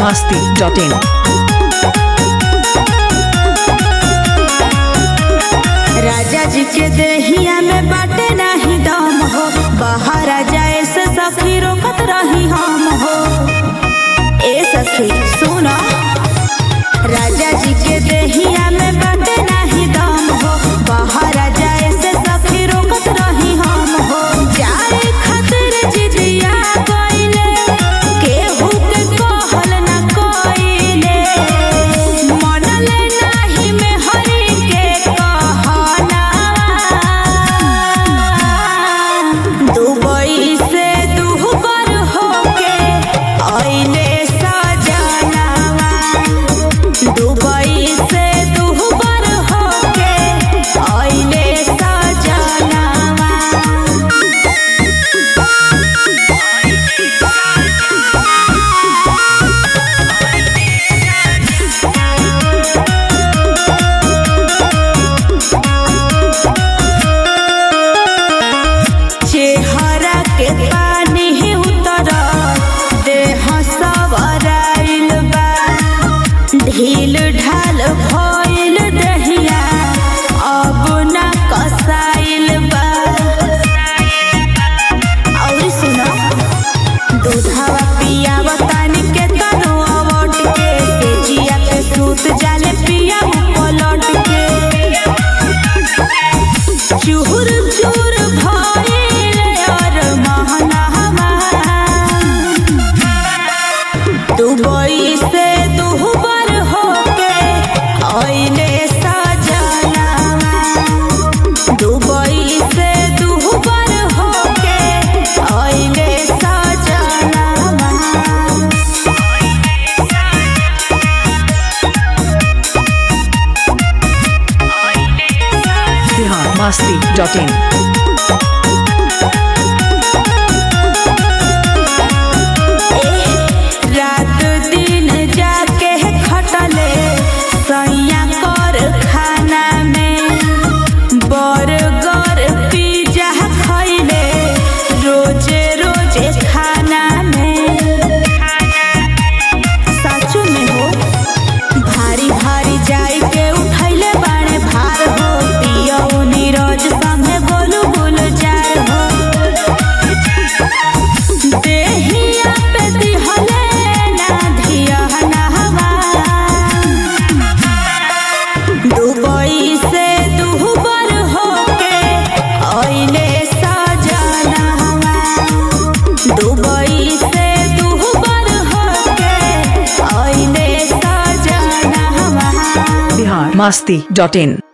biharmasti.in। राजा जी के देहिया में बाटे नाही दम हो, बाहर आ जाए से सखी रोकत रही हम हो। ए सखी सुनो, राजा जी के देहिया में बाटे नाही दम हो, बाहर आ जाए से सखी रोकत रही हम हो। जाए खातिर जिदिया कइले, केहू के कहल ना कइले, मनले नाही में हरि के कहना। दुबई से दुहबर होके आइले सजनवा, दुबई से दुहबर होके आइले सजनवा। चेहरा के पानी ही उतर, देह सवराइल बा, ढील ढाल भइल दहिया, अब ना कसाइल बा। और सुनो, दूधवा पियावा तानी के तनो अवट के, तेजिया पे सूत जाले पिया पलट के। चूर चूर भइले और महनवा, दुबई से दुहबर होके आइले सजनवा, दुबई से दुहबर होके आइले सजनवा। biharmasti.in। रात दिन जाके खटले सैया कर खाना में, बर्गर पिज्जा खैले रोजे रोजे खाना में। सचो में हो, भारी भारी जाई के उठैले बाड़े भार हो, पिया नीरज संगे बोलू गुलजार हो। देहिया पे दिहले ना धिया नहवा, दुबई से दुहबर होके आइले सजनवा, दुबई से दुहबर होके आइले सजनवा। biharmasti.in।